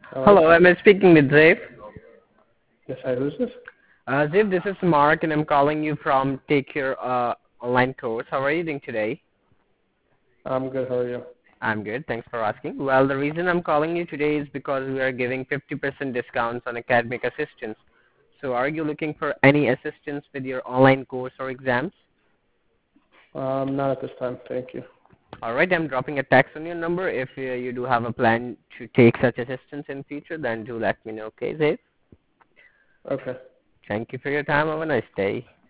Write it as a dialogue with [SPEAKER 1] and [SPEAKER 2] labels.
[SPEAKER 1] Hello?
[SPEAKER 2] Hello, am I speaking with Zaif?
[SPEAKER 1] Yes, hi, who's this?
[SPEAKER 2] Zaif, this is Mark, and I'm calling you from Take Your online course. How are you doing today?
[SPEAKER 1] I'm good, how are you?
[SPEAKER 2] I'm good, thanks for asking. Well, the reason I'm calling you today is because we are giving 50% discounts on academic assistance. So are you looking for any assistance with your online course or exams?
[SPEAKER 1] Not at this time, thank you.
[SPEAKER 2] Alright, I'm dropping a text on your number. If you do have a plan to take such assistance in future, then do let me know, okay, Zaif?
[SPEAKER 1] Okay.
[SPEAKER 2] Thank you for your time. Have a nice day.